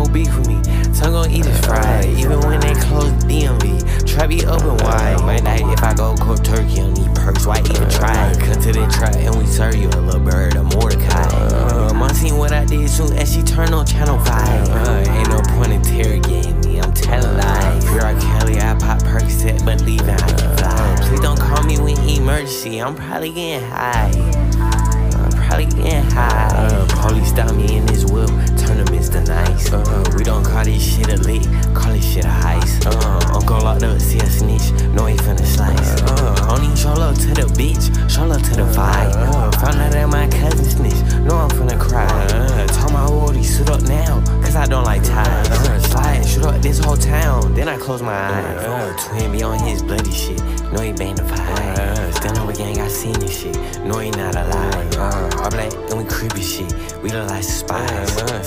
won't beef with me. Tongue gon' eat his fried, even when they close DMV. Trap be open wide. My night if I go cold turkey on these perks, why even try? Cut to the trap and we serve you a little bird, a Mordecai. Mom seen what I did soon as she turned on channel 5. Ain't no point interrogating me, I'm telling lies. You're R. Kelly, I pop Percocet, but leaving I can fly. Please don't call me when emergency, I'm probably getting high. Police stop me in this whip, tournaments the nice. We don't call this shit a lick, call this shit a heist. Uncle locked up, see a snitch, know he finna slice. Only show love to the bitch, show love to the fight. Found out that my cousin snitch, know I'm finna cry. Told my Woody, suit up now, cause I don't like ties. Slide, shoot up this whole town, then I close my eyes. Twin be on his bloody shit, know he bang the pie. Stand up gang, I seen this shit, know he not alive. All black and we creepy shit, we look like spies.